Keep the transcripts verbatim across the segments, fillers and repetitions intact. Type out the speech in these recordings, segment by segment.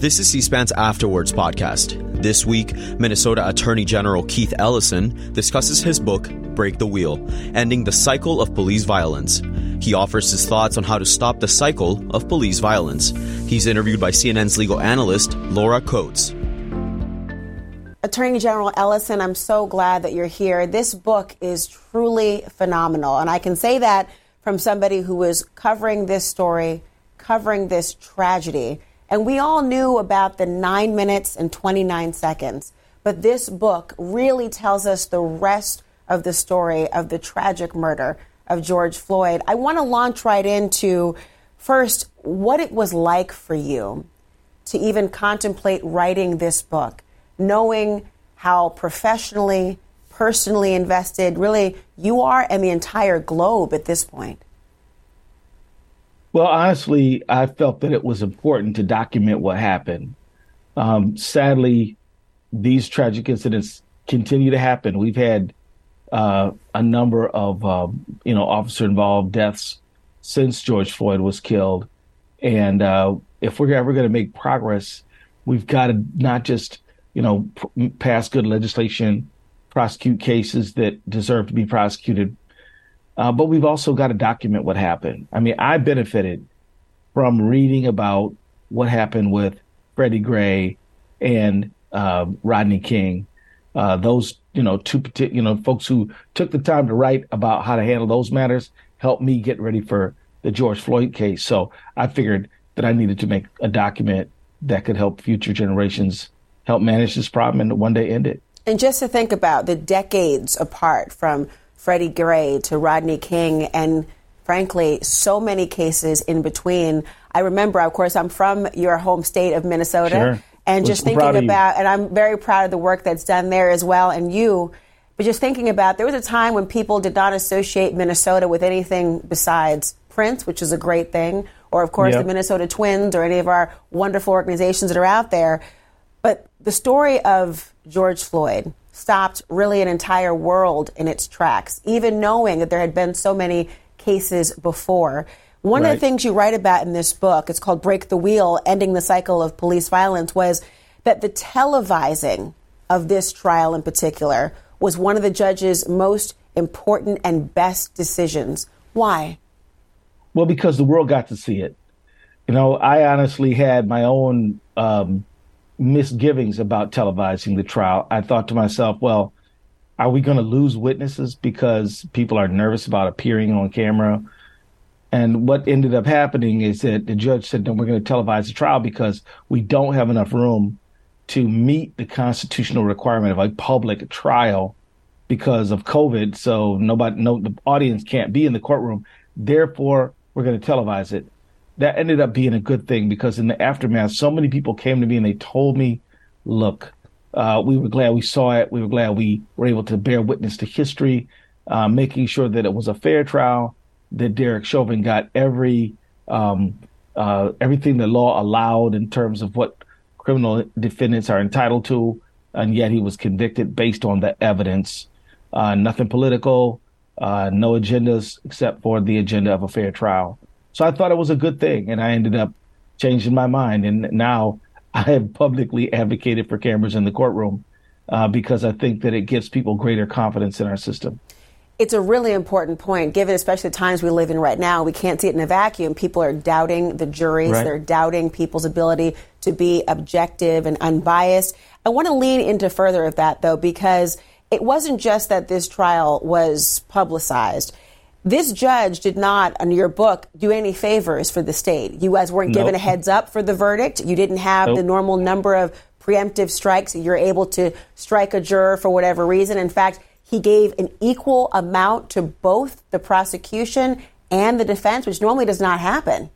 This is C-SPAN's Afterwards podcast. This week, Minnesota Attorney General Keith Ellison discusses his book, Break the Wheel, Ending the Cycle of Police Violence. He offers his thoughts on how to stop the cycle of police violence. He's interviewed by C N N's legal analyst, Laura Coates. Attorney General Ellison, I'm so glad that you're here. This book is truly phenomenal, and I can say that from somebody who was covering this story, covering this tragedy. And we all knew about the nine minutes and twenty-nine seconds. But this book really tells us the rest of the story of the tragic murder of George Floyd. I want to launch right into, first, what it was like for you to even contemplate writing this book, knowing how professionally, personally invested, really, you are and the entire globe at this point. Well, honestly, I felt that it was important to document what happened. Um, sadly, these tragic incidents continue to happen. We've had uh, a number of, uh, you know, officer-involved deaths since George Floyd was killed. And uh, if we're ever going to make progress, we've got to not just, you know, p- pass good legislation, prosecute cases that deserve to be prosecuted, Uh, but we've also got to document what happened. I mean, I benefited from reading about what happened with Freddie Gray and uh, Rodney King. Uh, those, you know, two, you know, folks who took the time to write about how to handle those matters helped me get ready for the George Floyd case. So I figured that I needed to make a document that could help future generations help manage this problem and one day end it. And just to think about the decades apart from Freddie Gray to Rodney King, and frankly, so many cases in between. I remember, of course, I'm from your home state of Minnesota, sure. and We're just so thinking proud about, and I'm very proud of the work that's done there as well, and you, but just thinking about, there was a time when people did not associate Minnesota with anything besides Prince, which is a great thing, or of course, yep. the Minnesota Twins, or any of our wonderful organizations that are out there. But the story of George Floyd stopped really an entire world in its tracks, even knowing that there had been so many cases before. One right. of the things you write about in this book, it's called Break the Wheel, Ending the Cycle of Police Violence, was that the televising of this trial in particular was one of the judge's most important and best decisions. Why? Well, because the world got to see it. You know, I honestly had my own um, misgivings about televising the trial. I thought to myself, well, are we going to lose witnesses because people are nervous about appearing on camera? And what ended up happening is that the judge said, no, we're going to televise the trial because we don't have enough room to meet the constitutional requirement of a public trial because of COVID. So nobody, no, the audience can't be in the courtroom. Therefore, we're going to televise it. That ended up being a good thing because in the aftermath, so many people came to me and they told me, look, uh, we were glad we saw it. We were glad we were able to bear witness to history, uh, making sure that it was a fair trial, that Derek Chauvin got every um, uh, everything the law allowed in terms of what criminal defendants are entitled to. And yet he was convicted based on the evidence. Uh, nothing political, uh, no agendas except for the agenda of a fair trial. So I thought it was a good thing, and I ended up changing my mind. And now I have publicly advocated for cameras in the courtroom uh, because I think that it gives people greater confidence in our system. It's a really important point, given especially the times we live in right now. We can't see it in a vacuum. People are doubting the juries. Right. They're doubting people's ability to be objective and unbiased. I want to lean into further of that, though, because it wasn't just that this trial was publicized. This judge did not, in your book, do any favors for the state. You guys weren't nope. given a heads up for the verdict. You didn't have nope. the normal number of preemptive strikes. You're able to strike a juror for whatever reason. In fact, he gave an equal amount to both the prosecution and the defense, which normally does not happen.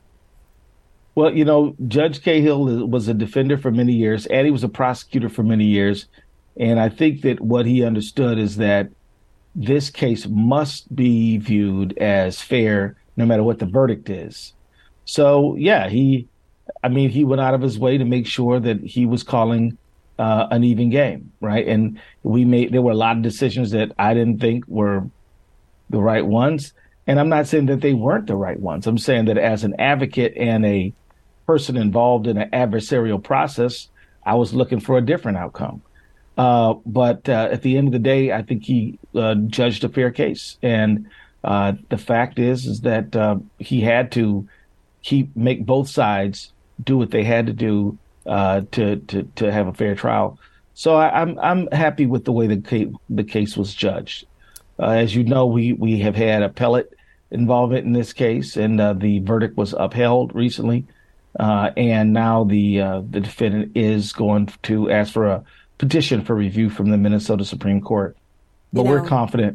Well, you know, Judge Cahill was a defender for many years, and he was a prosecutor for many years. And I think that what he understood is that this case must be viewed as fair no matter what the verdict is. So, yeah, he, I mean, he went out of his way to make sure that he was calling uh, an even game, right? And we made, there were a lot of decisions that I didn't think were the right ones. And I'm not saying that they weren't the right ones. I'm saying that as an advocate and a person involved in an adversarial process, I was looking for a different outcome. Uh, but uh, at the end of the day, I think he uh, judged a fair case. And uh, the fact is, is that uh, he had to keep make both sides do what they had to do uh, to, to to have a fair trial. So I, I'm I'm happy with the way the case, the case was judged. Uh, as you know, we we have had appellate involvement in this case, and uh, the verdict was upheld recently. Uh, and now the uh, the defendant is going to ask for a petition for review from the Minnesota Supreme Court. But you know, we're confident.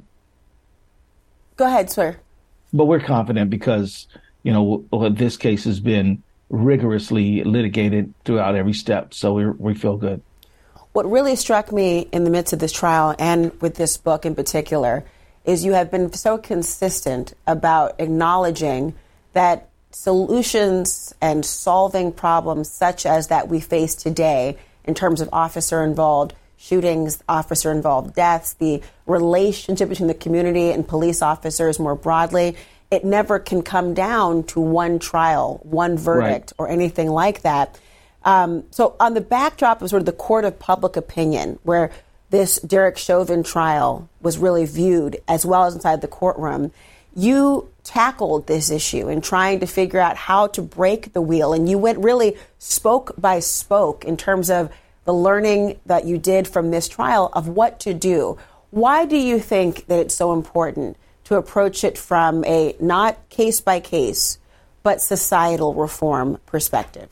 Go ahead, sir. But we're confident because, you know, this case has been rigorously litigated throughout every step. So we we feel good. What really struck me in the midst of this trial and with this book in particular is you have been so consistent about acknowledging that solutions and solving problems such as that we face today in terms of officer-involved shootings, officer-involved deaths, the relationship between the community and police officers more broadly, it never can come down to one trial, one verdict, right, or anything like that. Um, so on the backdrop of sort of the court of public opinion, where this Derek Chauvin trial was really viewed, as well as inside the courtroom, you tackled this issue in trying to figure out how to break the wheel. And you went really spoke by spoke in terms of the learning that you did from this trial of what to do. Why do you think that it's so important to approach it from a not case by case, but societal reform perspective?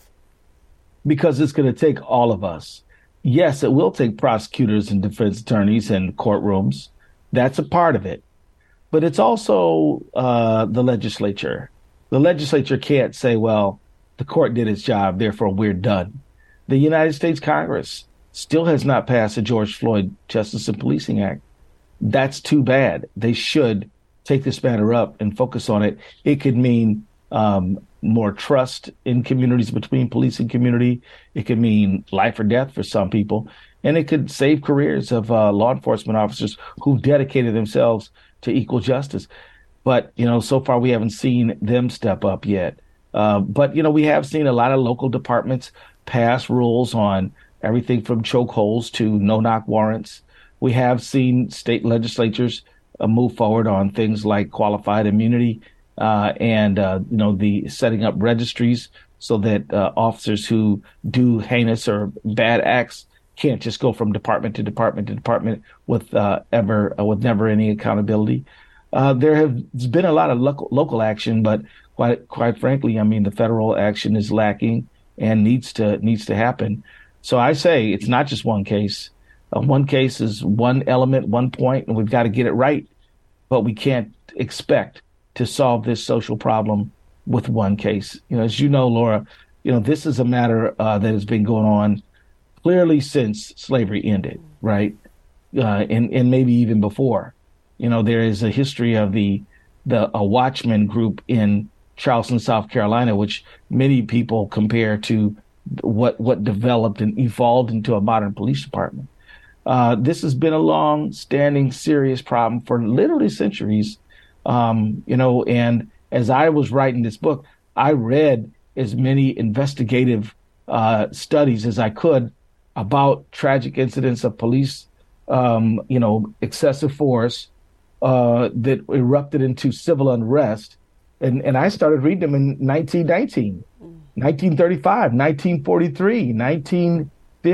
Because it's going to take all of us. Yes, it will take prosecutors and defense attorneys and courtrooms. That's a part of it. But it's also uh, the legislature. The legislature can't say, well, the court did its job, therefore we're done. The United States Congress still has not passed the George Floyd Justice and Policing Act. That's too bad. They should take this matter up and focus on it. It could mean um, more trust in communities between police and community. It could mean life or death for some people. And it could save careers of uh, law enforcement officers who've dedicated themselves to equal justice. But, you know, so far we haven't seen them step up yet. Uh, but, you know, we have seen a lot of local departments pass rules on everything from chokeholds to no-knock warrants. We have seen state legislatures uh, move forward on things like qualified immunity uh, and, uh, you know, the setting up registries so that uh, officers who do heinous or bad acts can't just go from department to department to department with uh, ever uh, with never any accountability. Uh, there has been a lot of local, local action, but quite quite frankly, I mean, the federal action is lacking and needs to needs to happen. So I say it's not just one case. Uh, one case is one element, one point, and we've got to get it right. But we can't expect to solve this social problem with one case. You know, as you know, Laura, you know, this is a matter uh, that has been going on clearly since slavery ended, right? Uh, and, and maybe even before. You know, there is a history of the the a Watchman group in Charleston, South Carolina, which many people compare to what what developed and evolved into a modern police department. Uh, this has been a long-standing, serious problem for literally centuries. Um, you know, and as I was writing this book, I read as many investigative uh, studies as I could about tragic incidents of police, um, you know, excessive force uh, that erupted into civil unrest. And, and I started reading them in nineteen nineteen, nineteen thirty-five, nineteen forty-three, nineteen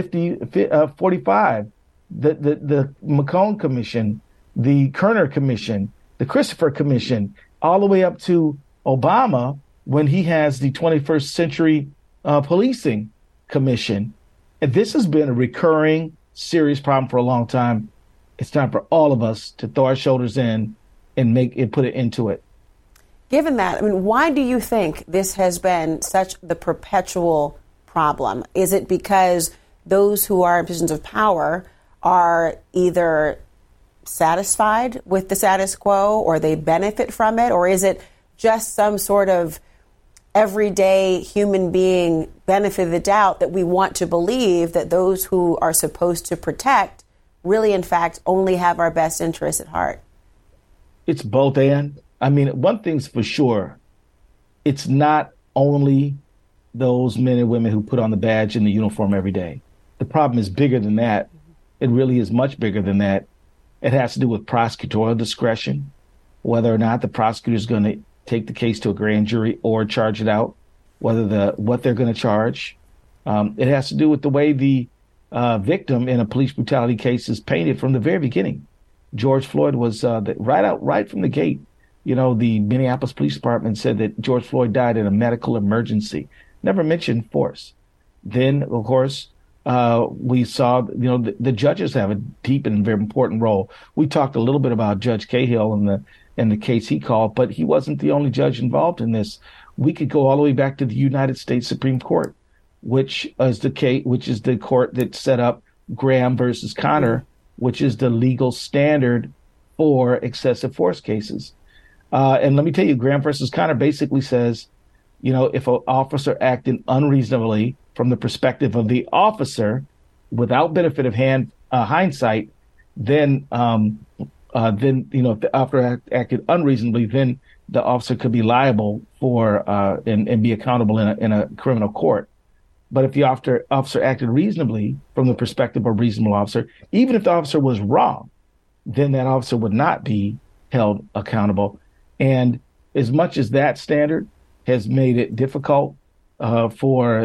forty-five, the, the, the McCone Commission, the Kerner Commission, the Christopher Commission, all the way up to Obama when he has the twenty-first Century uh, Policing Commission. And this has been a recurring, serious problem for a long time. It's time for all of us to throw our shoulders in and make it, put it into it. Given that, I mean, why do you think this has been such the perpetual problem? Is it because those who are in positions of power are either satisfied with the status quo or they benefit from it? Or is it just some sort of everyday human being benefit of the doubt that we want to believe that those who are supposed to protect really, in fact, only have our best interests at heart? It's both, and. I mean, one thing's for sure, it's not only those men and women who put on the badge and the uniform every day. The problem is bigger than that. It really is much bigger than that. It has to do with prosecutorial discretion, whether or not the prosecutor is going to take the case to a grand jury or charge it out, whether the what they're going to charge. Um, it has to do with the way the uh, victim in a police brutality case is painted from the very beginning. George Floyd was uh, the, right out, right from the gate. You know, the Minneapolis Police Department said that George Floyd died in a medical emergency. Never mentioned force. Then, of course, uh, we saw, you know, the, the judges have a deep and very important role. We talked a little bit about Judge Cahill and the and the case he called, but he wasn't the only judge involved in this. We could go all the way back to the United States Supreme Court, which is the case, which is the court that set up Graham versus Connor, which is the legal standard for excessive force cases. Uh, and let me tell you, Graham versus Connor basically says, you know, if an officer acted unreasonably from the perspective of the officer without benefit of hand uh, hindsight, then, um, uh, then, you know, if the officer act, acted unreasonably, then the officer could be liable for uh, and, and be accountable in a, in a criminal court. But if the officer, officer acted reasonably from the perspective of a reasonable officer, even if the officer was wrong, then that officer would not be held accountable. And as much as that standard has made it difficult uh, for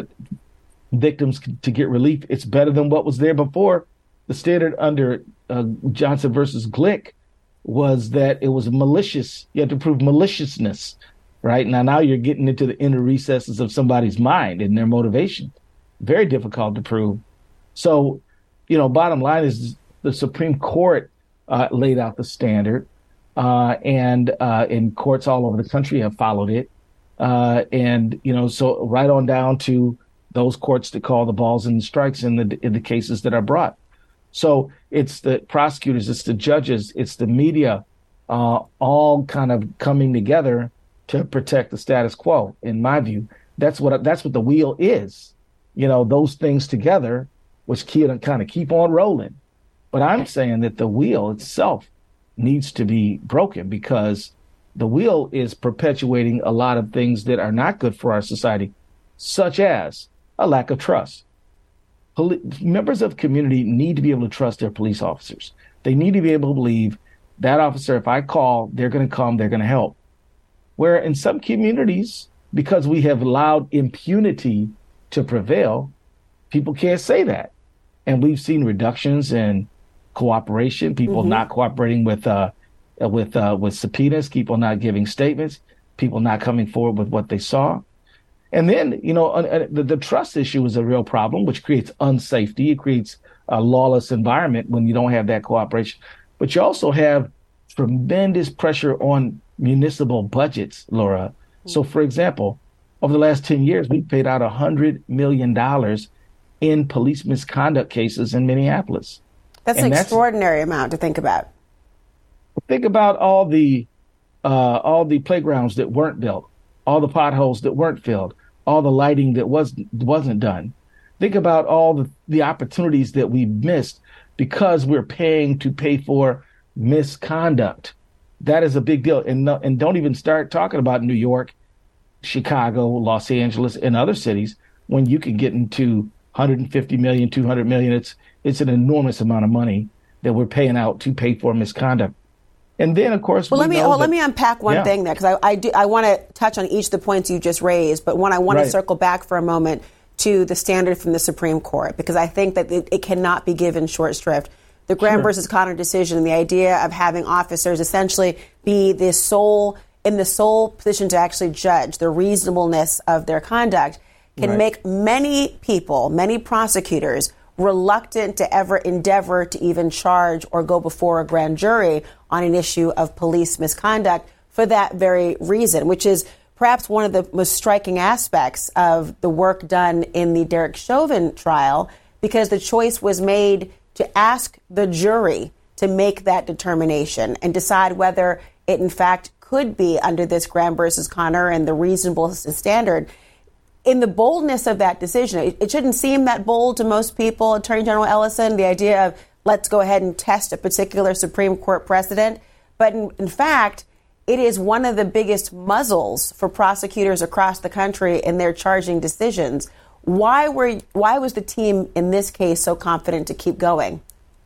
victims to get relief, it's better than what was there before. The standard under uh, Johnson versus Glick was that it was malicious. You had to prove maliciousness, right? Now, now you're getting into the inner recesses of somebody's mind and their motivation. Very difficult to prove. So, you know, bottom line is the Supreme Court uh, laid out the standard. Uh, and uh, and courts all over the country have followed it. Uh, and, you know, so right on down to those courts that call the balls and strikes in the in the cases that are brought. So it's the prosecutors, it's the judges, it's the media, uh, all kind of coming together to protect the status quo. In my view, that's what that's what the wheel is. You know, those things together, which can kind of keep on rolling. But I'm saying that the wheel itself needs to be broken because the wheel is perpetuating a lot of things that are not good for our society, such as a lack of trust. Poli- members of the community need to be able to trust their police officers. They need to be able to believe that officer, if I call, they're going to come, they're going to help. Where in some communities, because we have allowed impunity to prevail, people can't say that. And we've seen reductions in cooperation, people mm-hmm. not cooperating with uh, with uh, with subpoenas, people not giving statements, people not coming forward with what they saw. And then, you know, uh, the, the trust issue is a real problem, which creates unsafety. It creates a lawless environment when you don't have that cooperation. But you also have tremendous pressure on municipal budgets, Laura. Mm-hmm. So, for example, over the last ten years, we've paid out one hundred million dollars in police misconduct cases in Minneapolis. That's and an extraordinary amount to think about. Think about all the uh, all the playgrounds that weren't built, all the potholes that weren't filled, all the lighting that was, wasn't done. Think about all the, the opportunities that we missed because we're paying to pay for misconduct. That is a big deal. And, and don't even start talking about New York, Chicago, Los Angeles, and other cities when you can get into one hundred fifty million, two hundred million. It's It's an enormous amount of money that we're paying out to pay for misconduct. And then, of course, well, we let me know well, that, let me unpack one yeah. thing there, because I I, do, I want to touch on each of the points you just raised. But one, I want right. to circle back for a moment to the standard from the Supreme Court, because I think that it, it cannot be given short shrift. The Graham sure. versus Connor decision, the idea of having officers essentially be the sole in the sole position to actually judge the reasonableness of their conduct, can right. make many people, many prosecutors, reluctant to ever endeavor to even charge or go before a grand jury on an issue of police misconduct for that very reason, which is perhaps one of the most striking aspects of the work done in the Derek Chauvin trial, because the choice was made to ask the jury to make that determination and decide whether it in fact could be under this Graham versus Connor and the reasonableness standard. In the boldness of that decision, it, it shouldn't seem that bold to most people, Attorney General Ellison, the idea of let's go ahead and test a particular Supreme Court precedent. But in, in fact, it is one of the biggest muzzles for prosecutors across the country in their charging decisions. Why were why was the team in this case so confident to keep going?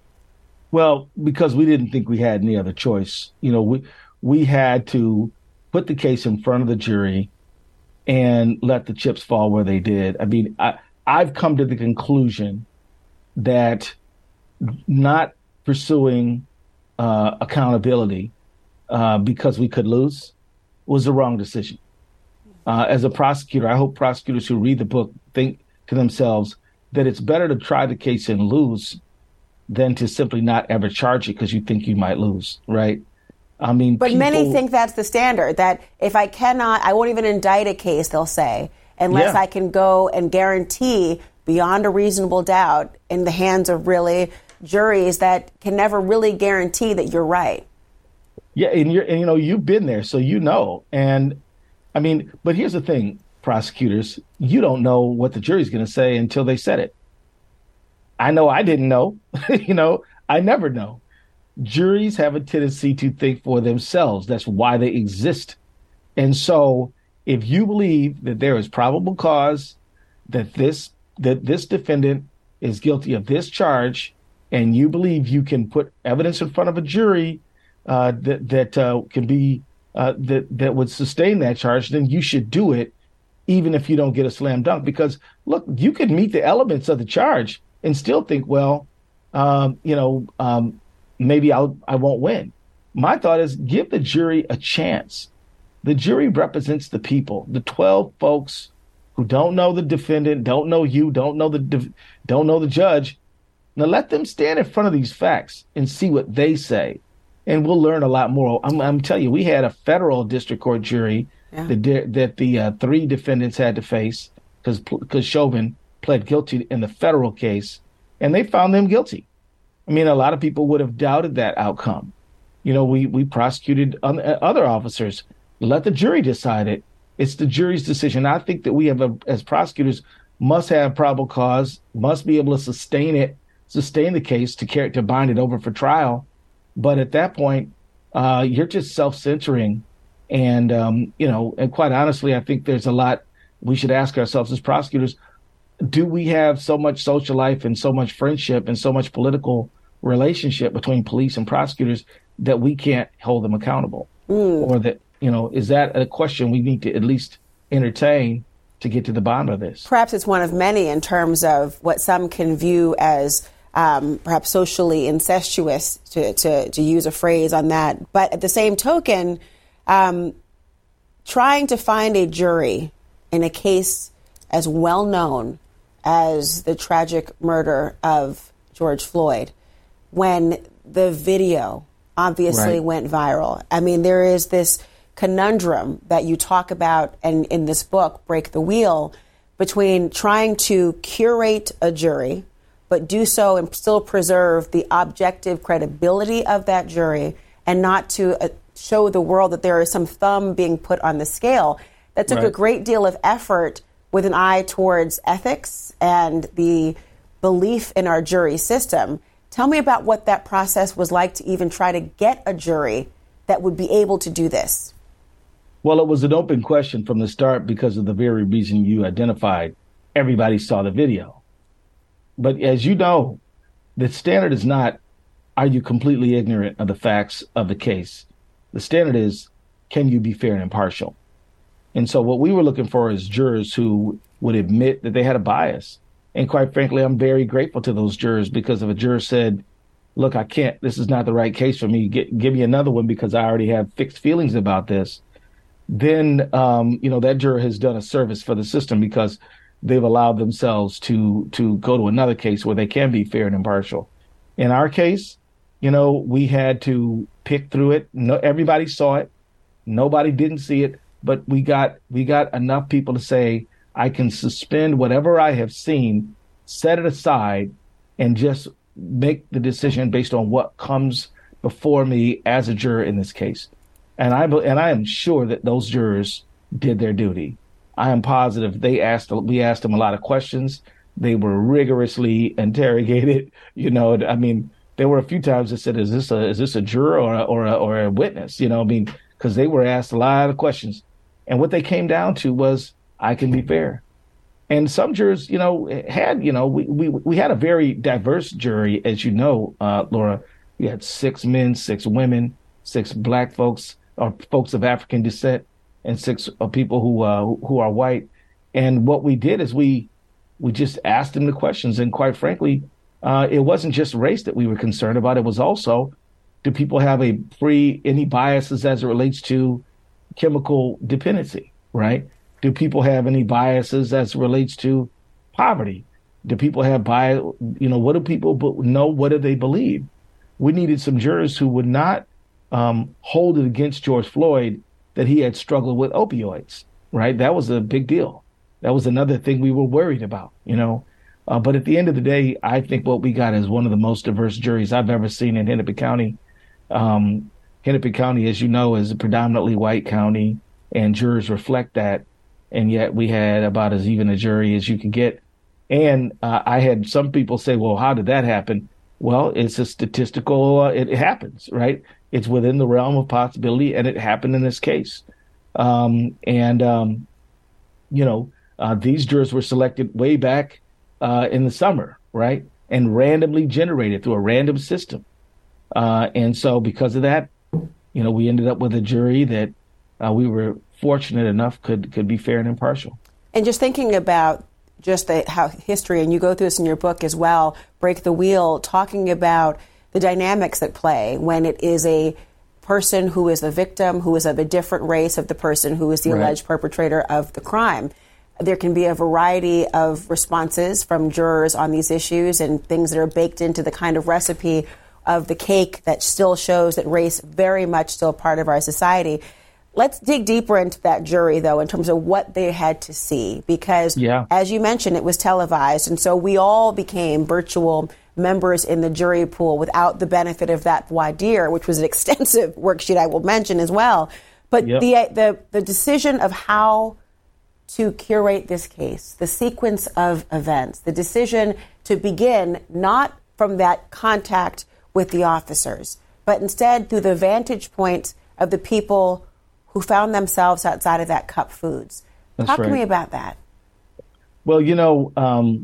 Well, because we didn't think we had any other choice. You know, we we had to put the case in front of the jury and let the chips fall where they did. I mean, I, I've come to the conclusion that not pursuing uh, accountability uh, because we could lose was the wrong decision. Uh, as a prosecutor, I hope prosecutors who read the book think to themselves that it's better to try the case and lose than to simply not ever charge it because you think you might lose, right? I mean, but people, many think that's the standard, that if I cannot, I won't even indict a case, they'll say, unless yeah. I can go and guarantee beyond a reasonable doubt in the hands of really juries that can never really guarantee that you're right. Yeah, and you're, and you know, you've been there, so you know. And I mean, but here's the thing, prosecutors, you don't know what the jury's going to say until they said it. I know I didn't know, you know, I never know. Juries have a tendency to think for themselves. That's why they exist. And so if you believe that there is probable cause that this that this defendant is guilty of this charge, and you believe you can put evidence in front of a jury uh, that that uh, can be uh, that that would sustain that charge, then you should do it, even if you don't get a slam dunk. Because look, you could meet the elements of the charge and still think, well, um, you know, um, maybe I'll I won't win. My thought is give the jury a chance. The jury represents the people, the twelve folks who don't know the defendant, don't know you, don't know the de- don't know the judge. Now let them stand in front of these facts and see what they say, and we'll learn a lot more. I'm, I'm telling you, we had a federal district court jury yeah. that that the uh, three defendants had to face because because Chauvin pled guilty in the federal case, and they found them guilty. I mean, a lot of people would have doubted that outcome. You know, we we prosecuted other officers. Let the jury decide it. It's the jury's decision. I think that we have, a, as prosecutors, must have probable cause, must be able to sustain it, sustain the case to carry, to bind it over for trial. But at that point, uh, you're just self-censoring. And, um, you know, and quite honestly, I think there's a lot we should ask ourselves as prosecutors. Do we have so much social life and so much friendship and so much political relationship between police and prosecutors that we can't hold them accountable? Mm. Or that, you know, is that a question we need to at least entertain to get to the bottom of this? Perhaps it's one of many in terms of what some can view as um, perhaps socially incestuous, to, to, to use a phrase on that. But at the same token, um, trying to find a jury in a case as well known as the tragic murder of George Floyd, when the video obviously right. went viral. I mean, there is this conundrum that you talk about and in this book, Break the Wheel, between trying to curate a jury, but do so and still preserve the objective credibility of that jury and not to uh, show the world that there is some thumb being put on the scale. That took right. a great deal of effort with an eye towards ethics and the belief in our jury system. Tell me about what that process was like to even try to get a jury that would be able to do this. Well, it was an open question from the start because of the very reason you identified. Everybody saw the video. But as you know, the standard is not, are you completely ignorant of the facts of the case? The standard is, can you be fair and impartial? And so what we were looking for is jurors who would admit that they had a bias. And quite frankly, I'm very grateful to those jurors, because if a juror said, look, I can't, this is not the right case for me, Get, give me another one because I already have fixed feelings about this, then, um, you know, that juror has done a service for the system because they've allowed themselves to to go to another case where they can be fair and impartial. In our case, you know, we had to pick through it. No, everybody saw it. Nobody didn't see it. But we got we got enough people to say, I can suspend whatever I have seen, set it aside, and just make the decision based on what comes before me as a juror in this case. And I and I am sure that those jurors did their duty. I am positive they asked we asked them a lot of questions. They were rigorously interrogated. You know, I mean, there were a few times that said, "Is this a is this a juror or a, or a, or a witness?" You know, I mean, because they were asked a lot of questions. And what they came down to was, I can be fair. And some jurors, you know, had, you know, we, we, we had a very diverse jury, as you know, uh, Laura. We had six men, six women, six black folks, or folks of African descent, and six uh, people who uh, who are white. And what we did is we we just asked them the questions. And quite frankly, uh, it wasn't just race that we were concerned about. It was also, do people have a free, any biases as it relates to chemical dependency, right? Do people have any biases as it relates to poverty? Do people have bias? You know, what do people know? What do they believe? We needed some jurors who would not um, hold it against George Floyd that he had struggled with opioids, right? That was a big deal. That was another thing we were worried about, you know. Uh, but at the end of the day, I think what we got is one of the most diverse juries I've ever seen in Hennepin County. Um, Hennepin County, as you know, is a predominantly white county, and jurors reflect that. And yet we had about as even a jury as you could get. And uh, I had some people say, well, how did that happen? Well, it's a statistical, uh, it, it happens, right? It's within the realm of possibility, and it happened in this case. Um, and, um, you know, uh, these jurors were selected way back uh, in the summer, right? And randomly generated through a random system. Uh, and so because of that, you know, we ended up with a jury that uh, we were fortunate enough could could be fair and impartial. And just thinking about just the, how history, and you go through this in your book as well, Break the Wheel, talking about the dynamics that play when it is a person who is the victim, who is of a different race of the person who is the right. alleged perpetrator of the crime. There can be a variety of responses from jurors on these issues and things that are baked into the kind of recipe of the cake that still shows that race very much still part of our society. Let's dig deeper into that jury, though, in terms of what they had to see, because, yeah. as you mentioned, it was televised. And so we all became virtual members in the jury pool without the benefit of that voir dire, which was an extensive worksheet I will mention as well. But yep. the, the the decision of how to curate this case, the sequence of events, the decision to begin not from that contact with the officers, but instead through the vantage point of the people who found themselves outside of that Cup Foods. That's Talk right. to me about that. Well, you know, um,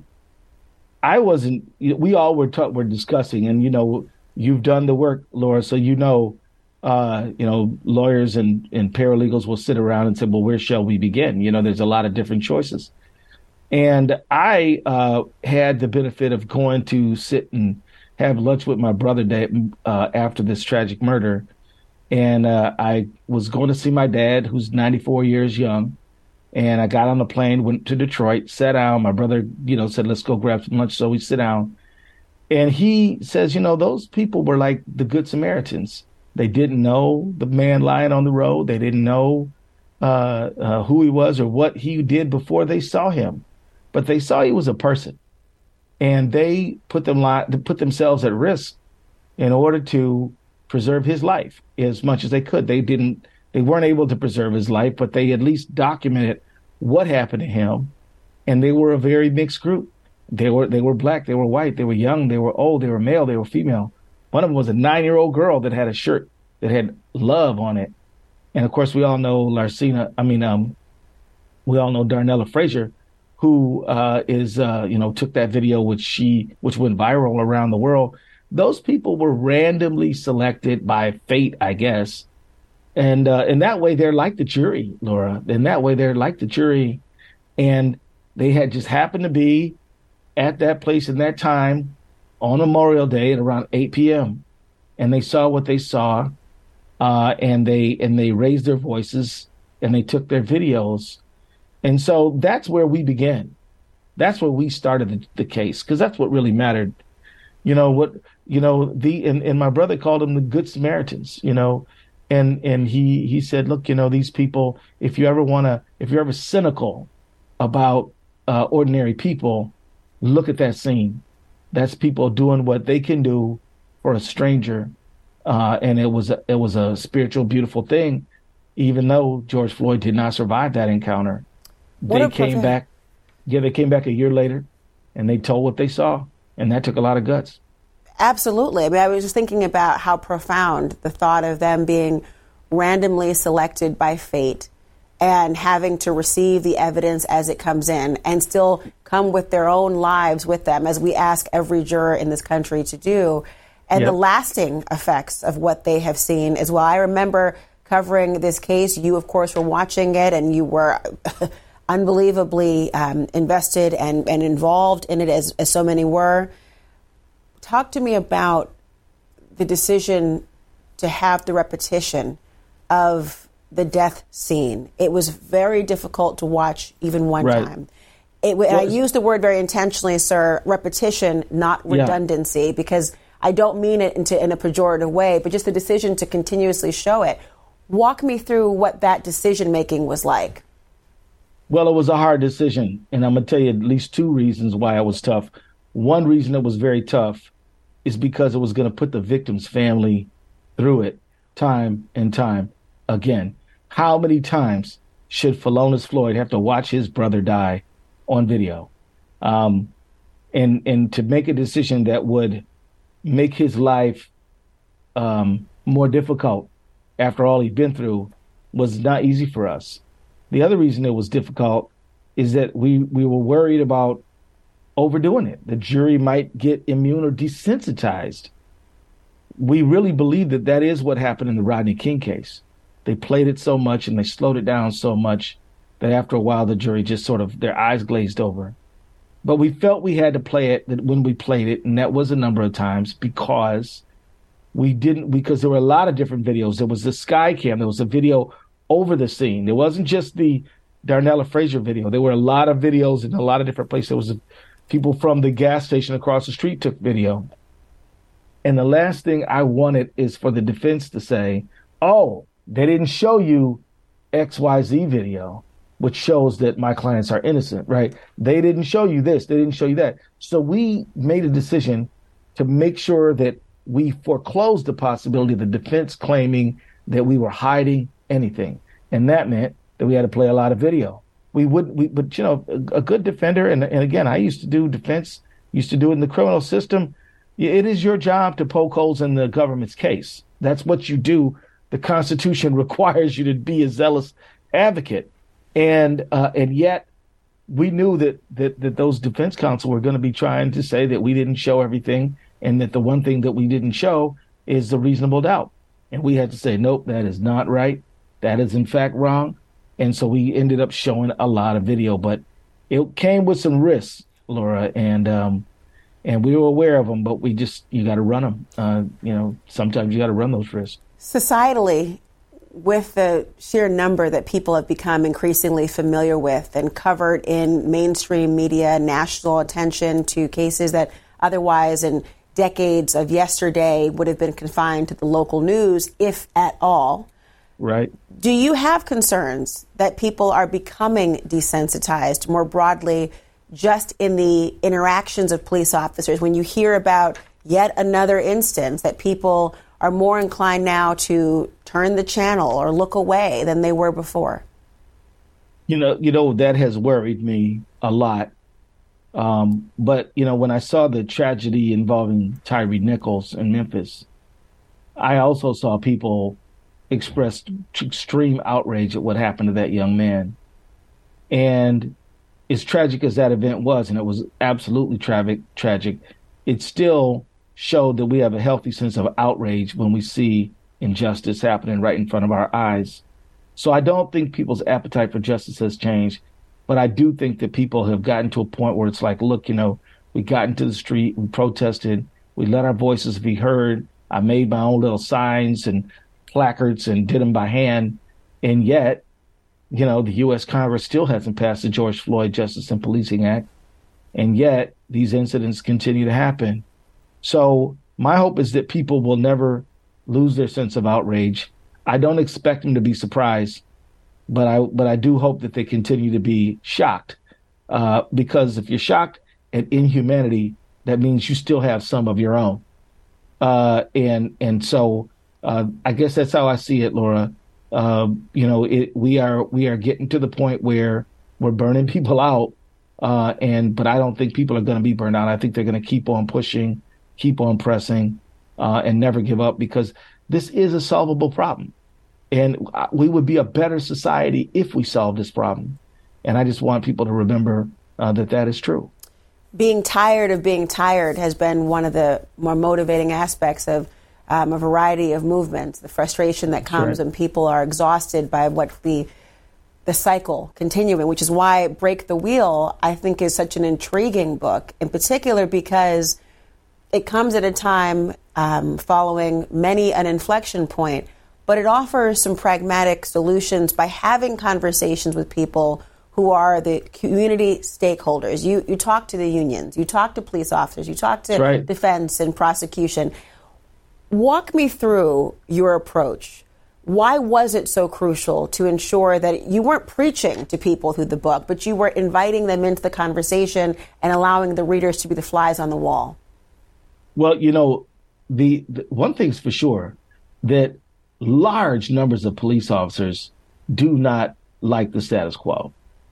I wasn't, we all were ta- were discussing, and, you know, you've done the work, Laura, so you know, uh, you know, lawyers and, and paralegals will sit around and say, well, where shall we begin? You know, there's a lot of different choices. And I uh, had the benefit of going to sit and have lunch with my brother dad, uh, after this tragic murder. And uh, I was going to see my dad, who's ninety-four years young. And I got on the plane, went to Detroit, sat down. My brother, you know, said, let's go grab some lunch. So we sit down. And he says, you know, those people were like the Good Samaritans. They didn't know the man lying on the road. They didn't know uh, uh, who he was or what he did before they saw him. But they saw he was a person. And they put them li- put themselves at risk in order to preserve his life as much as they could. They didn't, they weren't able to preserve his life, but they at least documented what happened to him. And they were a very mixed group. They were, they were black, they were white, they were young, they were old, they were male, they were female. One of them was a nine-year-old girl that had a shirt that had love on it. And of course, we all know Larcena, I mean, um, we all know Darnella Frazier, who uh, is, uh, you know, took that video, which she, which went viral around the world. Those people were randomly selected by fate, I guess. And uh, in that way, they're like the jury, Laura. In that way, they're like the jury. And they had just happened to be at that place in that time on Memorial Day at around eight p.m. And they saw what they saw. Uh, and they and they raised their voices and they took their videos. And so that's where we began. That's where we started the, the case, because that's what really mattered. You know what, you know, the, and, and my brother called them the Good Samaritans, you know, and, and he, he said, look, you know, these people, if you ever want to, if you're ever cynical about uh, ordinary people, look at that scene. That's people doing what they can do for a stranger. Uh, and it was, a, it was a spiritual, beautiful thing, even though George Floyd did not survive that encounter. What they came back. Yeah, they came back a year later and they told what they saw. And that took a lot of guts. Absolutely. I mean, I was just thinking about how profound the thought of them being randomly selected by fate and having to receive the evidence as it comes in and still come with their own lives with them, as we ask every juror in this country to do, and yep. the lasting effects of what they have seen as well. I remember covering this case. You, of course, were watching it, and you were unbelievably um, invested and, and involved in it, as, as so many were. Talk to me about the decision to have the repetition of the death scene. It was very difficult to watch even one right. time. It, well, I use the word very intentionally, sir, repetition, not redundancy, yeah. because I don't mean it into, in a pejorative way, but just the decision to continuously show it. Walk me through what that decision-making was like. Well, it was a hard decision, and I'm going to tell you at least two reasons why it was tough. One reason it was very tough is because it was going to put the victim's family through it time and time again. How many times should Philonise Floyd have to watch his brother die on video? Um, and and to make a decision that would make his life um, more difficult after all he'd been through was not easy for us. The other reason it was difficult is that we, we were worried about overdoing it. The jury might get immune or desensitized. We really believe that that is what happened in the Rodney King case. They played it so much and they slowed it down so much that after a while, the jury just sort of, their eyes glazed over. But we felt we had to play it when we played it, and that was a number of times because we didn't, because there were a lot of different videos. There was the sky cam. There was a video over the scene. There wasn't just the Darnella Frazier video. There were a lot of videos in a lot of different places. There was people from the gas station across the street took video. And the last thing I wanted is for the defense to say, oh, they didn't show you X Y Z video, which shows that my clients are innocent, right? They didn't show you this. They didn't show you that. So we made a decision to make sure that we foreclosed the possibility of the defense claiming that we were hiding anything. And that meant that we had to play a lot of video. We would, we, but you know, a, a good defender, and, and again, I used to do defense, used to do it in the criminal system. It is your job to poke holes in the government's case. That's what you do. The Constitution requires you to be a zealous advocate. And uh, and yet we knew that, that that those defense counsel were going to be trying to say that we didn't show everything, and that the one thing that we didn't show is the reasonable doubt. And we had to say, nope, that is not right. That is, in fact, wrong. And so we ended up showing a lot of video. But it came with some risks, Laura, and um, and we were aware of them, but we just, you got to run them. Uh, you know, sometimes you got to run those risks. Societally, with the sheer number that people have become increasingly familiar with and covered in mainstream media, national attention to cases that otherwise in decades of yesterday would have been confined to the local news, if at all. Right. Do you have concerns that people are becoming desensitized more broadly just in the interactions of police officers when you hear about yet another instance that people are more inclined now to turn the channel or look away than they were before? You know, you know, that has worried me a lot. Um, but, you know, when I saw the tragedy involving Tyre Nichols in Memphis, I also saw people express extreme outrage at what happened to that young man. And as tragic as that event was, and it was absolutely tragic, tragic, it still showed that we have a healthy sense of outrage when we see injustice happening right in front of our eyes. So I don't think people's appetite for justice has changed, but I do think that people have gotten to a point where it's like, look, you know, we got into the street, we protested, we let our voices be heard. I made my own little signs and placards and did them by hand. And yet, you know, the U S Congress still hasn't passed the George Floyd Justice and Policing Act. And yet these incidents continue to happen. So my hope is that people will never lose their sense of outrage. I don't expect them to be surprised, but I but I do hope that they continue to be shocked, uh, because if you're shocked at inhumanity, that means you still have some of your own. Uh, and and so uh, I guess that's how I see it, Laura. Uh, you know, it, we are we are getting to the point where we're burning people out, uh, and but I don't think people are going to be burned out. I think they're going to keep on pushing, keep on pressing, uh, and never give up, because this is a solvable problem. And we would be a better society if we solved this problem. And I just want people to remember uh, that that is true. Being tired of being tired has been one of the more motivating aspects of um, a variety of movements, the frustration that comes Sure. when people are exhausted by what the the cycle continuing, which is why Break the Wheel, I think, is such an intriguing book, in particular because it comes at a time um, following many an inflection point, but it offers some pragmatic solutions by having conversations with people who are the community stakeholders. You you talk to the unions, you talk to police officers, you talk to right. defense and prosecution. Walk me through your approach. Why was it so crucial to ensure that you weren't preaching to people through the book, but you were inviting them into the conversation and allowing the readers to be the flies on the wall? Well, you know, the, the one thing's for sure, that large numbers of police officers do not like the status quo.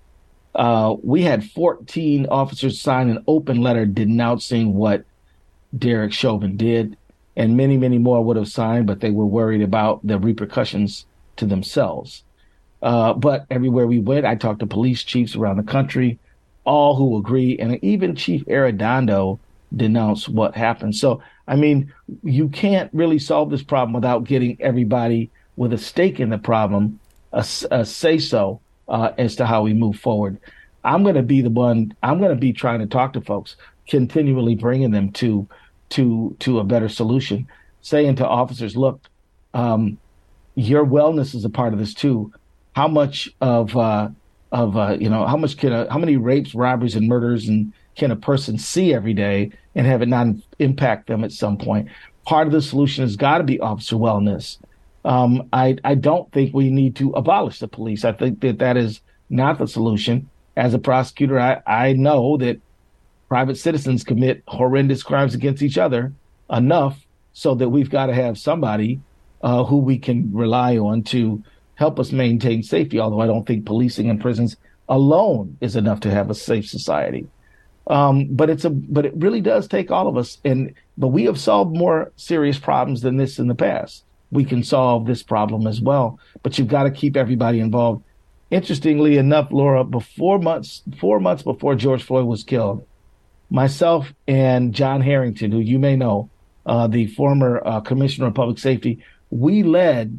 Uh, we had fourteen officers sign an open letter denouncing what Derek Chauvin did, and many, many more would have signed, but they were worried about the repercussions to themselves. Uh, but everywhere we went, I talked to police chiefs around the country, all who agree, and even Chief Arredondo denounced what happened. So, I mean, you can't really solve this problem without getting everybody with a stake in the problem, a, a say-so uh, as to how we move forward. I'm going to be the one, I'm going to be trying to talk to folks, continually bringing them to to to a better solution, saying to officers, look, um, your wellness is a part of this too. How much of, uh, of uh, you know, how much can, a, how many rapes, robberies, and murders and can a person see every day and have it not impact them at some point? Part of the solution has got to be officer wellness. Um, I, I don't think we need to abolish the police. I think that that is not the solution. As a prosecutor, I, I know that private citizens commit horrendous crimes against each other enough so that we've got to have somebody uh, who we can rely on to help us maintain safety, although I don't think policing and prisons alone is enough to have a safe society. Um, but it's a but it really does take all of us. And but we have solved more serious problems than this in the past. We can solve this problem as well, but you've got to keep everybody involved. Interestingly enough, Laura, before months, four months before George Floyd was killed, myself and John Harrington, who you may know, uh, the former uh, Commissioner of Public Safety, we led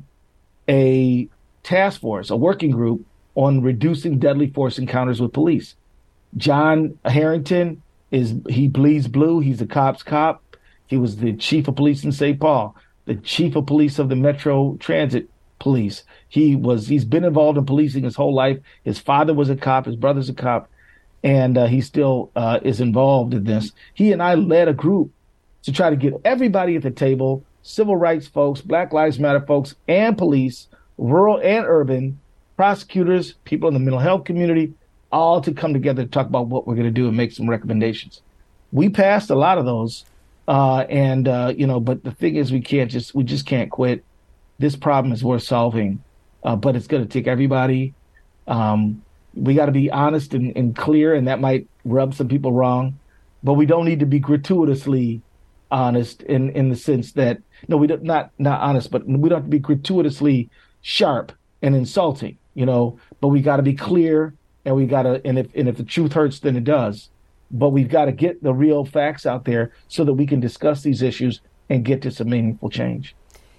a task force, a working group on reducing deadly force encounters with police. John Harrington is, he bleeds blue. He's a cop's cop. He was the chief of police in Saint Paul, the chief of police of the Metro Transit Police. He was, he's been involved in policing his whole life. His father was a cop. His brother's a cop. And uh, he still uh, is involved in this. He and I led a group to try to get everybody at the table, civil rights folks, Black Lives Matter folks, and police, rural and urban, prosecutors, people in the mental health community, all to come together to talk about what we're going to do and make some recommendations. We passed a lot of those. Uh, and, uh, you know, but the thing is, we can't just, we just can't quit. This problem is worth solving, uh, but it's going to take everybody. Um, We got to be honest and, and clear, and that might rub some people wrong, but we don't need to be gratuitously honest in, in the sense that, no, we don't, not, not honest, but we don't have to be gratuitously sharp and insulting, you know, but we got to be clear, and we got to, and if, and if the truth hurts, then it does, but we've got to get the real facts out there so that we can discuss these issues and get to some meaningful change.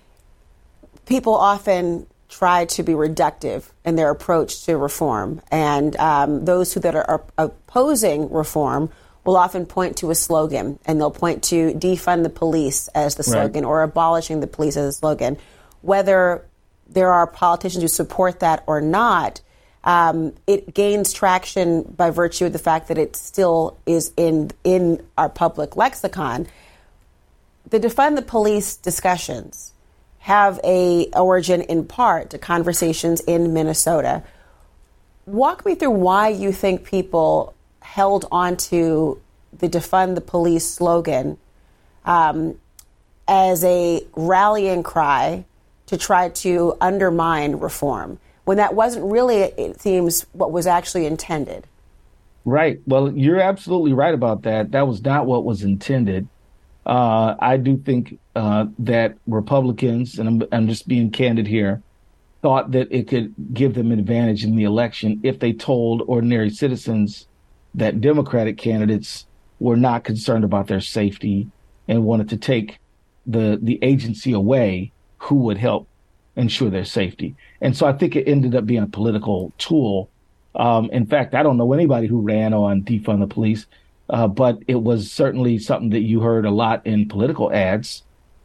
People often try to be reductive in their approach to reform. And um, those who that are, are opposing reform will often point to a slogan, and they'll point to defund the police as the slogan, right, or abolishing the police as a slogan. Whether there are politicians who support that or not, um, it gains traction by virtue of the fact that it still is in in our public lexicon. The defund the police discussions have a origin in part to conversations in Minnesota. Walk me through why you think people held on to the defund the police slogan um, as a rallying cry to try to undermine reform, when that wasn't really, it seems, what was actually intended. Right. Well, you're absolutely right about that. That was not what was intended. Uh, I do think uh, that Republicans, and I'm, I'm just being candid here, thought that it could give them an advantage in the election if they told ordinary citizens that Democratic candidates were not concerned about their safety and wanted to take the the agency away who would help ensure their safety. And so I think it ended up being a political tool. Um, in fact, I don't know anybody who ran on defund the police, uh, but it was certainly something that you heard a lot in political ads.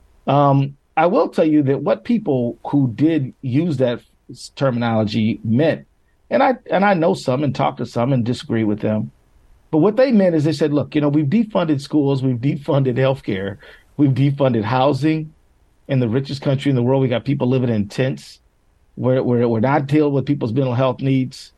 Um, I will tell you that what people who did use that terminology meant, and I and I know some and talked to some and disagree with them, but what they meant is they said, look, you know, we've defunded schools, we've defunded healthcare, we've defunded housing in the richest country in the world. We got people living in tents where, where we're not dealing with people's mental health needs.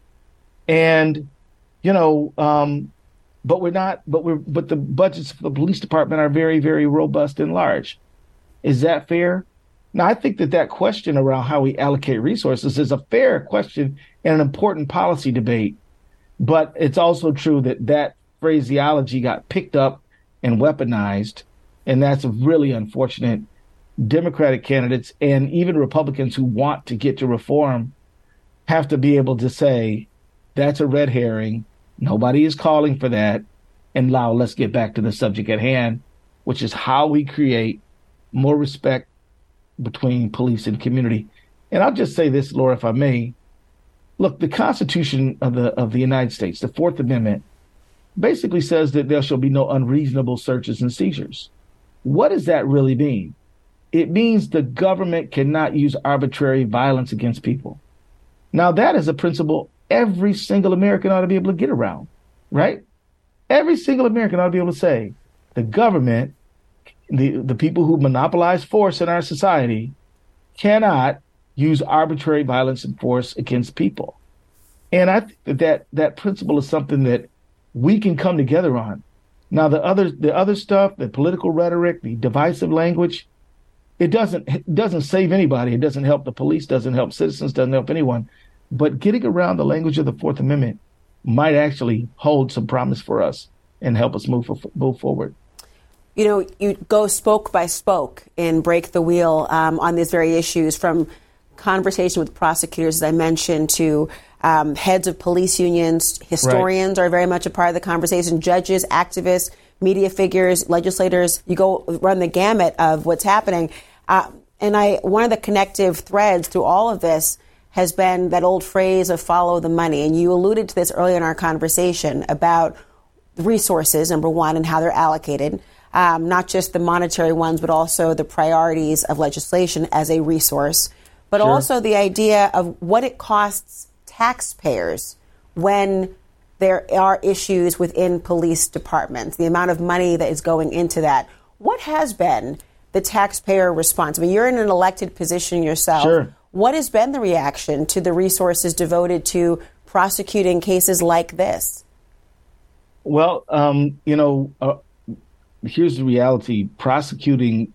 And, you know, um, but we're not, but we're, but the budgets for the police department are very, very robust and large. Is that fair? Now, I think that that question around how we allocate resources is a fair question and an important policy debate. But it's also true that that phraseology got picked up and weaponized. And that's really unfortunate. Democratic candidates and even Republicans who want to get to reform have to be able to say, that's a red herring. Nobody is calling for that. And now let's get back to the subject at hand, which is how we create more respect between police and community. And I'll just say this, Laura, if I may. Look, the Constitution of the of the United States, the Fourth Amendment, basically says that there shall be no unreasonable searches and seizures. What does that really mean? It means the government cannot use arbitrary violence against people. Now, that is a principle every single American ought to be able to get around, right? Every single American ought to be able to say the government, the, the people who monopolize force in our society, cannot use arbitrary violence and force against people. And I think that, that that principle is something that we can come together on. Now, the other the other stuff, the political rhetoric, the divisive language, it doesn't it doesn't save anybody. It doesn't help the police, doesn't help citizens, doesn't help anyone. But getting around the language of the Fourth Amendment might actually hold some promise for us and help us move, move forward. You know, you go spoke by spoke in Break the Wheel um, on these very issues, from conversation with prosecutors, as I mentioned, to um, heads of police unions. Historians right. are very much a part of the conversation. Judges, activists, media figures, legislators. You go run the gamut of what's happening. Uh, and I, one of the connective threads through all of this has been that old phrase of follow the money. And you alluded to this earlier in our conversation about resources, number one, and how they're allocated. Um, not just the monetary ones, but also the priorities of legislation as a resource. But sure. also the idea of what it costs taxpayers when there are issues within police departments, the amount of money that is going into that. What has been the taxpayer response? I mean, you're in an elected position yourself. Sure. What has been the reaction to the resources devoted to prosecuting cases like this? Well, um, you know, uh, here's the reality. Prosecuting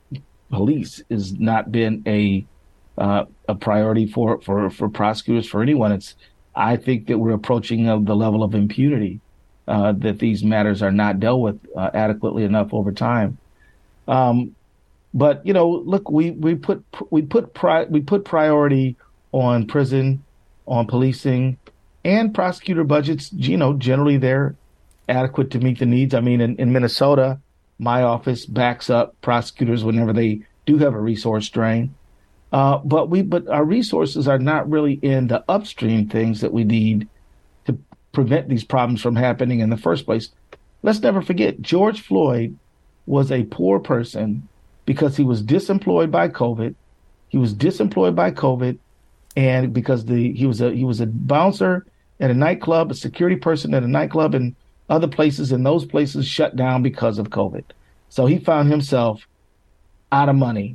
police has not been a uh, a priority for, for, for prosecutors, for anyone. It's I think that we're approaching uh, the level of impunity, uh, that these matters are not dealt with uh, adequately enough over time. Um, but, you know, look, we, we put we put pri- we put priority on prison, on policing, and prosecutor budgets. You know, generally they're adequate to meet the needs. I mean, in, in Minnesota, my office backs up prosecutors whenever they do have a resource drain. Uh, but we, but our resources are not really in the upstream things that we need to prevent these problems from happening in the first place. Let's never forget, George Floyd was a poor person because he was disemployed by COVID. He was disemployed by COVID, and because the he was a he was a bouncer at a nightclub, a security person at a nightclub, and other places, and those places shut down because of COVID. So he found himself out of money.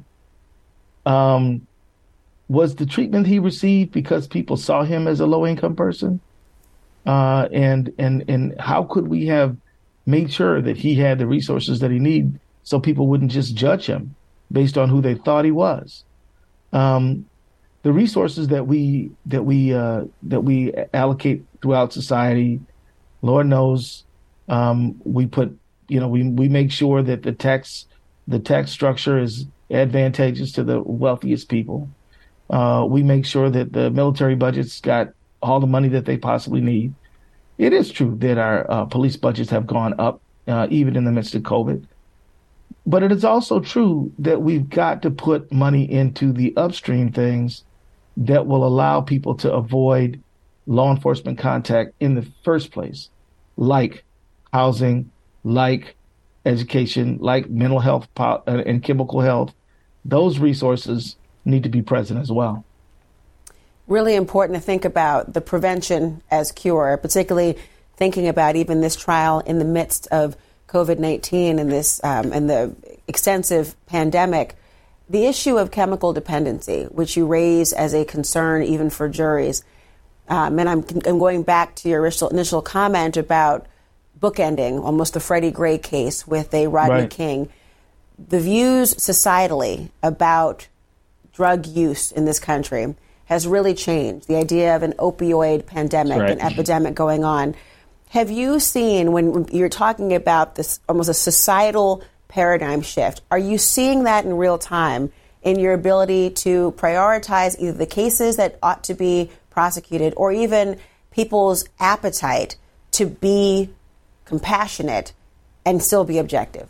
Um, was the treatment he received because people saw him as a low-income person? Uh, and and and how could we have made sure that he had the resources that he needed so people wouldn't just judge him based on who they thought he was? Um, the resources that we that we uh, that we allocate throughout society, Lord knows, um, we put you know we we make sure that the tax the tax structure is advantageous to the wealthiest people. Uh, we make sure that the military budget's got all the money that they possibly need. It is true that our uh, police budgets have gone up, uh, even in the midst of COVID. But it is also true that we've got to put money into the upstream things that will allow people to avoid law enforcement contact in the first place, like housing, like education, like mental health po- and chemical health. Those resources need to be present as well. Really important to think about the prevention as cure, particularly thinking about even this trial in the midst of COVID nineteen and this um, and the extensive pandemic. The issue of chemical dependency, which you raise as a concern even for juries, um, and I'm, I'm going back to your initial, initial comment about bookending almost the Freddie Gray case with a Rodney Right. King. The views societally about drug use in this country has really changed. The idea of an opioid pandemic, Right. an epidemic going on. Have you seen, when you're talking about this almost a societal paradigm shift, are you seeing that in real time in your ability to prioritize either the cases that ought to be prosecuted or even people's appetite to be compassionate and still be objective?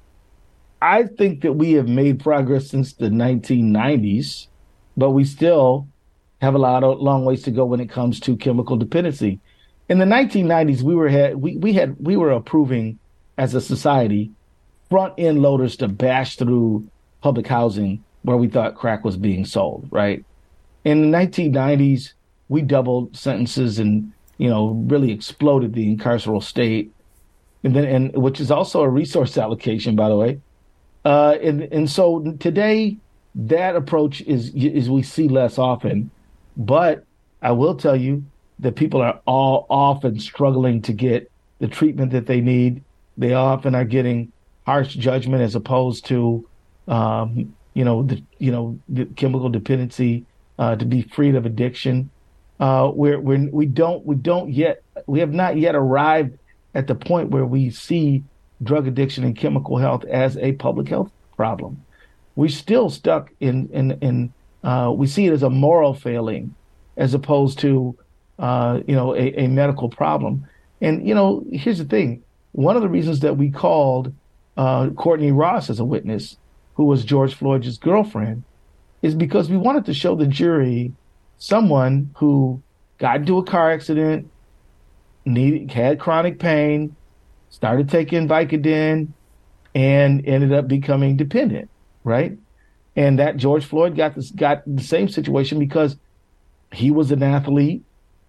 I think that we have made progress since the nineteen nineties, but we still have a lot of long ways to go when it comes to chemical dependency. In the nineteen nineties, we were had we, we had we were approving as a society front end loaders to bash through public housing where we thought crack was being sold, right? In the nineteen nineties, we doubled sentences and, you know, really exploded the incarceral state. And then, and which is also a resource allocation, by the way. Uh, and, and so today, that approach is, is we see less often. But I will tell you that people are all often struggling to get the treatment that they need. They often are getting harsh judgment as opposed to, um, you know, the you know the chemical dependency uh, to be freed of addiction. Uh, we're, we're we don't we don't yet we have not yet arrived at the point where we see drug addiction and chemical health as a public health problem. We're still stuck in in in uh, we see it as a moral failing as opposed to uh, you know a, a medical problem. And you know here's the thing: one of the reasons that we called uh, Courtney Ross as a witness, who was George Floyd's girlfriend, is because we wanted to show the jury someone who got into a car accident, needed had chronic pain, started taking Vicodin, and ended up becoming dependent, right? And that George Floyd got this got the same situation because he was an athlete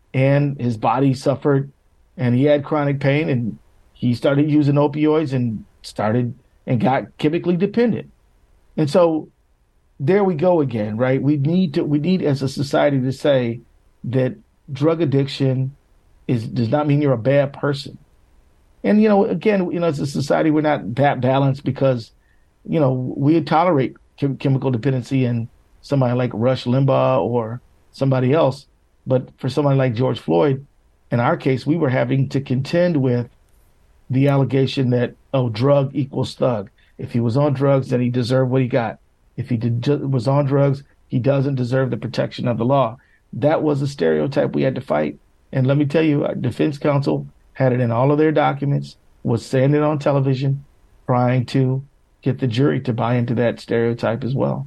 and his body suffered and he had chronic pain and he started using opioids and started and got chemically dependent. And so there we go again, right? We need to we need as a society to say that drug addiction is does not mean you're a bad person. And, you know, again, you know, as a society, we're not that balanced because, you know, we tolerate chem- chemical dependency in somebody like Rush Limbaugh or somebody else. But for somebody like George Floyd, in our case, we were having to contend with the allegation that, oh, drug equals thug. If he was on drugs, then he deserved what he got. If he did, was on drugs, he doesn't deserve the protection of the law. That was a stereotype we had to fight. And let me tell you, our defense counsel had it in all of their documents, was saying it on television, trying to get the jury to buy into that stereotype as well.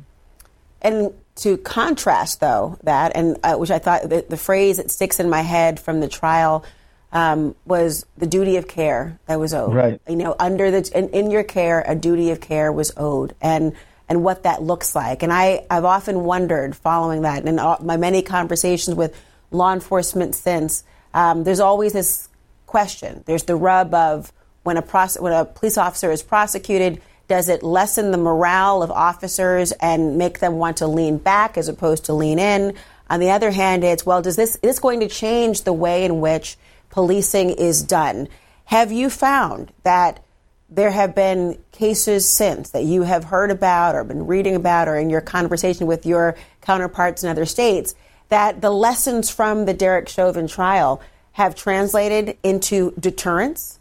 And to contrast, though, that, and uh, which I thought the, the phrase that sticks in my head from the trial um, was the duty of care that was owed. Right. You know, under the in, in your care, a duty of care was owed, and and what that looks like. And I I've often wondered, following that, and in all, my many conversations with law enforcement since, um, there's always this question. There's the rub of when a pros- when a police officer is prosecuted, does it lessen the morale of officers and make them want to lean back as opposed to lean in? On the other hand, it's, well, does this, is this going to change the way in which policing is done? Have you found that there have been cases since that you have heard about or been reading about or in your conversation with your counterparts in other states that the lessons from the Derek Chauvin trial have translated into deterrence?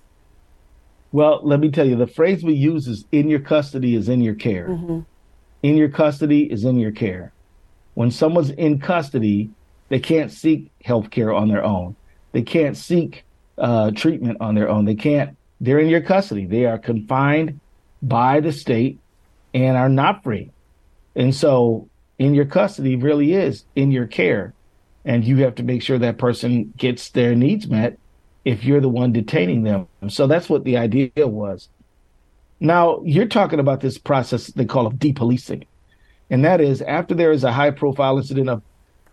Well, let me tell you, the phrase we use is in your custody is in your care. Mm-hmm. In your custody is in your care. When someone's in custody, they can't seek health care on their own. They can't seek uh, treatment on their own. They can't. They're in your custody. They are confined by the state and are not free. And so in your custody really is in your care. And you have to make sure that person gets their needs met if you're the one detaining them. So that's what the idea was. Now, you're talking about this process they call of depolicing. And that is after there is a high profile incident of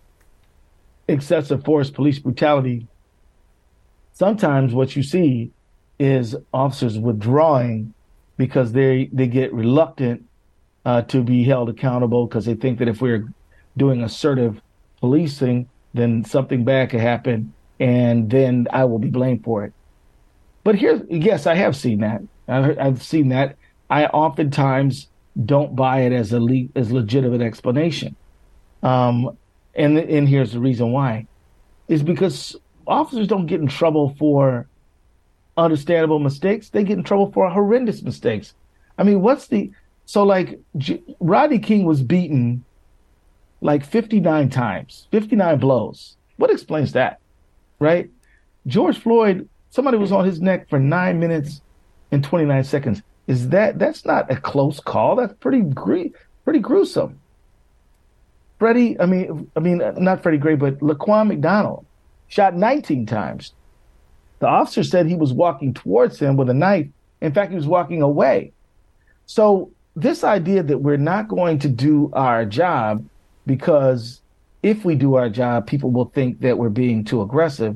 excessive force, police brutality, sometimes what you see is officers withdrawing because they, they get reluctant uh, to be held accountable because they think that if we're doing assertive policing, then something bad could happen and then I will be blamed for it. But here, yes, I have seen that. I've seen that. I oftentimes don't buy it as a le- as legitimate explanation. Um, and, and here's the reason why. Is because officers don't get in trouble for understandable mistakes. They get in trouble for horrendous mistakes. I mean, what's the... So, like, J- Rodney King was beaten like fifty-nine times, fifty-nine blows. What explains that, right? George Floyd, somebody was on his neck for nine minutes and twenty-nine seconds. Is that, that's not a close call. That's pretty gre- pretty gruesome. Freddie, I mean, I mean, not Freddie Gray, but Laquan McDonald shot nineteen times. The officer said he was walking towards him with a knife. In fact, he was walking away. So this idea that we're not going to do our job because if we do our job, people will think that we're being too aggressive.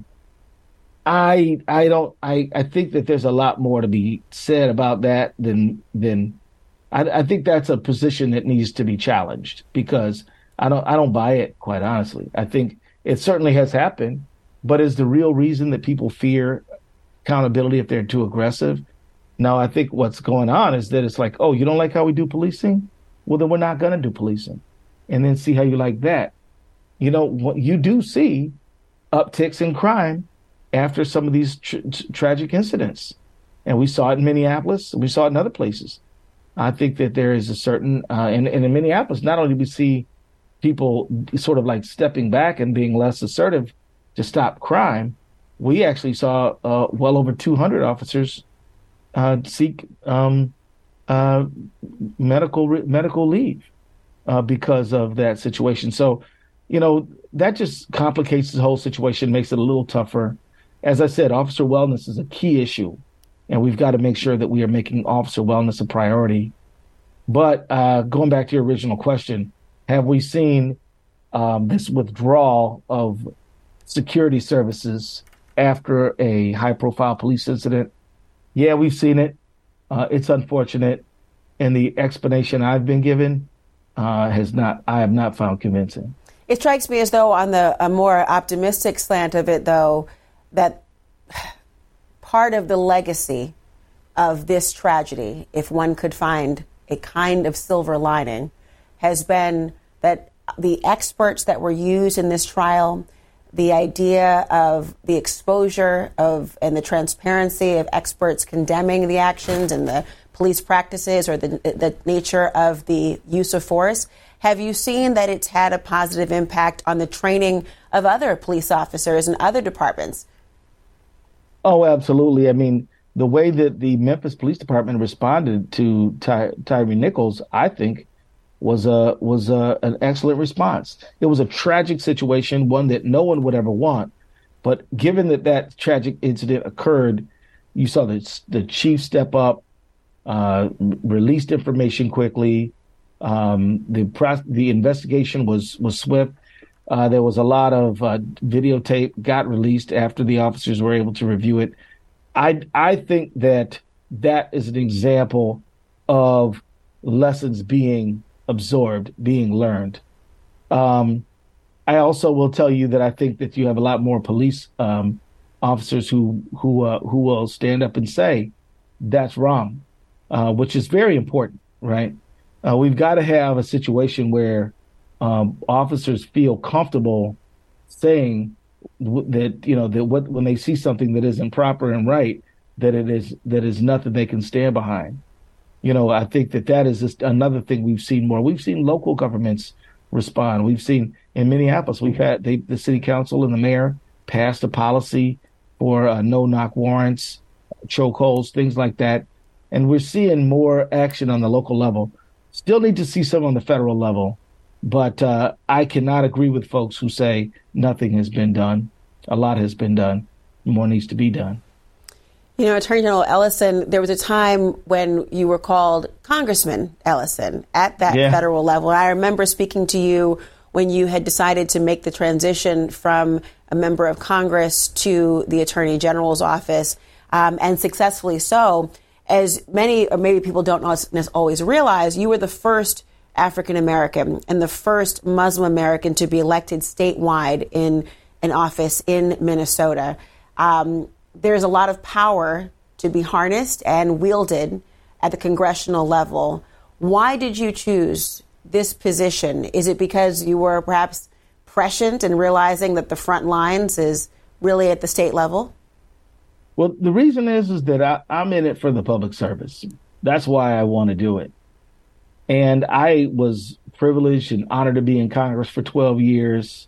I I don't I, I think that there's a lot more to be said about that than than I, I think that's a position that needs to be challenged because I don't I don't buy it, quite honestly. I think it certainly has happened, but is the real reason that people fear accountability if they're too aggressive? No, I think what's going on is that it's like, oh, you don't like how we do policing? Well, then we're not going to do policing. And then see how you like that. You know, what you do see upticks in crime after some of these tr- tragic incidents. And we saw it in Minneapolis, and we saw it in other places. I think that there is a certain, uh, and, and in Minneapolis, not only do we see people sort of like stepping back and being less assertive to stop crime, we actually saw uh, well over two hundred officers uh, seek um, uh, medical medical leave uh, because of that situation. So, you know, that just complicates the whole situation, makes it a little tougher. As I said, officer wellness is a key issue, and we've got to make sure that we are making officer wellness a priority. But uh, going back to your original question, have we seen um, this withdrawal of security services after a high-profile police incident? Yeah, we've seen it. Uh, it's unfortunate. And the explanation I've been given uh, has not, I have not found convincing. It strikes me as though on the a more optimistic slant of it, though, that part of the legacy of this tragedy, if one could find a kind of silver lining, has been that the experts that were used in this trial, the idea of the exposure of and the transparency of experts condemning the actions and the police practices or the, the nature of the use of force. Have you seen that it's had a positive impact on the training of other police officers and other departments? Oh, absolutely. I mean, the way that the Memphis Police Department responded to Ty- Tyree Nichols, I think, was a was a, an excellent response. It was a tragic situation, one that no one would ever want. But given that that tragic incident occurred, you saw the the chief step up, uh, released information quickly. Um, the pro- the investigation was was swift. Uh, there was a lot of uh, videotape got released after the officers were able to review it. I I think that that is an example of lessons being absorbed, being learned. Um, I also will tell you that I think that you have a lot more police um, officers who who uh, who will stand up and say that's wrong, uh, which is very important, right? Uh, we've got to have a situation where um, officers feel comfortable saying w- that you know that what when they see something that isn't proper and right, that it is that is nothing they can stand behind. You know, I think that that is just another thing we've seen more. We've seen local governments respond. We've seen in Minneapolis, we've had they, the city council and the mayor passed a policy for uh, no-knock warrants, chokeholds, things like that. And we're seeing more action on the local level. Still need to see some on the federal level. But uh, I cannot agree with folks who say nothing has been done. A lot has been done. More needs to be done. You know, Attorney General Ellison, there was a time when you were called Congressman Ellison at that yeah. federal level. I remember speaking to you when you had decided to make the transition from a member of Congress to the Attorney General's office, um, and successfully so. As many, or maybe people don't always realize, you were the first African American and the first Muslim American to be elected statewide in an office in Minnesota. Um, there's a lot of power to be harnessed and wielded at the congressional level. Why did you choose this position? Is it because you were perhaps prescient in realizing that the front lines is really at the state level? Well, the reason is, is that I, I'm in it for the public service. That's why I want to do it. And I was privileged and honored to be in Congress for twelve years.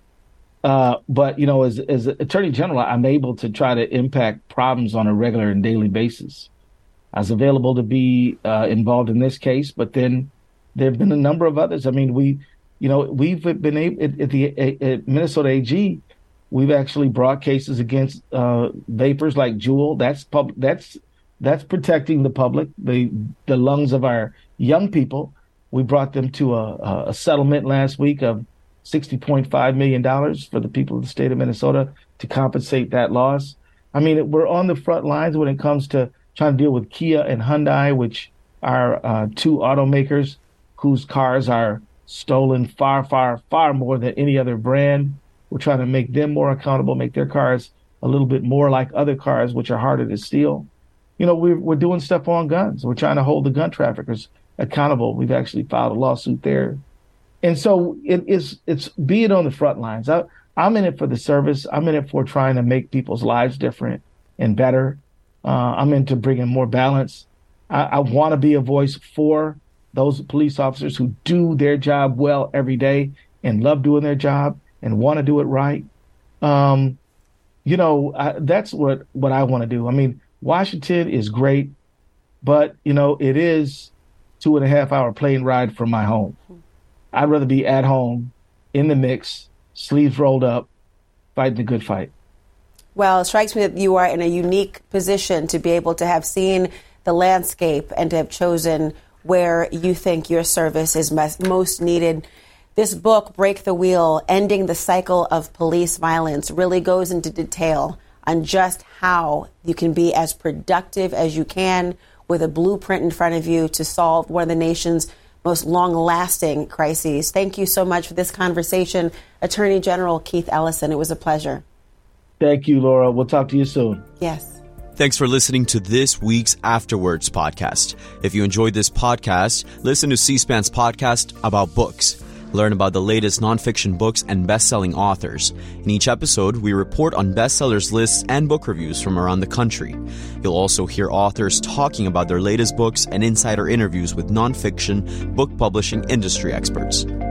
Uh, but, you know, as, as Attorney General, I'm able to try to impact problems on a regular and daily basis. I was available to be uh, involved in this case, but then there have been a number of others. I mean, we, you know, we've been able at, at the at Minnesota A G, we've actually brought cases against uh, vapors like Juul. That's pub- That's that's protecting the public, the the lungs of our young people. We brought them to a, a settlement last week of sixty point five million dollars for the people of the state of Minnesota to compensate that loss. I mean, we're on the front lines when it comes to trying to deal with Kia and Hyundai, which are uh, two automakers whose cars are stolen far, far, far more than any other brand. We're trying to make them more accountable, make their cars a little bit more like other cars, which are harder to steal. You know, we're, we're doing stuff on guns. We're trying to hold the gun traffickers accountable. We've actually filed a lawsuit there. And so it is, it's be it on the front lines. I, I'm in it for the service. I'm in it for trying to make people's lives different and better. Uh, I'm into bringing more balance. I, I want to be a voice for those police officers who do their job well every day and love doing their job and want to do it right. Um, you know, I, that's what, what I want to do. I mean, Washington is great, but, you know, it is two and a half hour plane ride from my home. I'd rather be at home, in the mix, sleeves rolled up, fighting the good fight. Well, it strikes me that you are in a unique position to be able to have seen the landscape and to have chosen where you think your service is most needed. This book, Break the Wheel, Ending the Cycle of Police Violence, really goes into detail on just how you can be as productive as you can with a blueprint in front of you to solve one of the nation's most long-lasting crises. Thank you so much for this conversation, Attorney General Keith Ellison. It was a pleasure. Thank you, Laura. We'll talk to you soon. Yes. Thanks for listening to this week's Afterwards podcast. If you enjoyed this podcast, listen to C-SPAN's podcast about books. Learn about the latest nonfiction books and best-selling authors. In each episode, we report on bestsellers lists and book reviews from around the country. You'll also hear authors talking about their latest books and insider interviews with nonfiction book publishing industry experts.